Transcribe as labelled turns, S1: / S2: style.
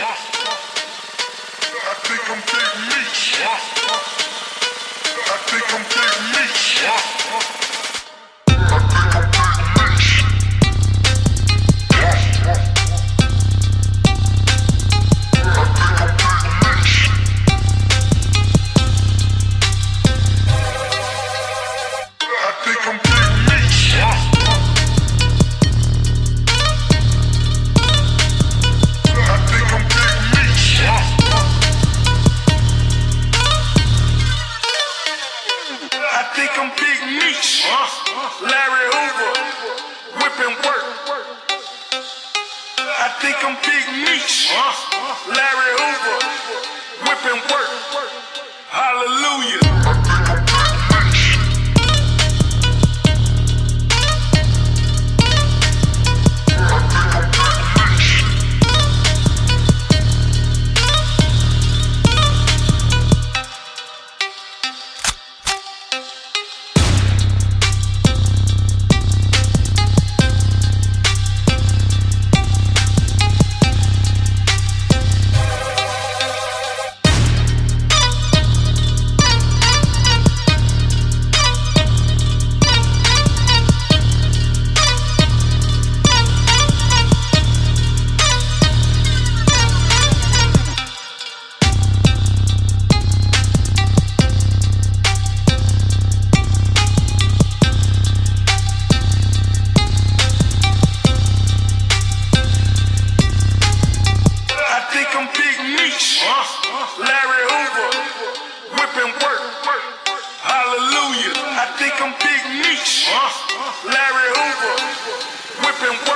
S1: I think I'm Big Meech. I think I'm Big Meech. I think I'm Big Meech. I think I'm Big Meech. I think I'm Big Meech. I think I'm Big Meech. I think I'm Big Meech. Larry Hoover, whipping work. I think I'm Big Meech. Larry Hoover, whipping work. Hallelujah. I think I'm Big Meech. I think I'm Big Meech. Larry Hoover, whipping work. Hallelujah. I think I'm Big Meech. Larry Hoover, whipping work.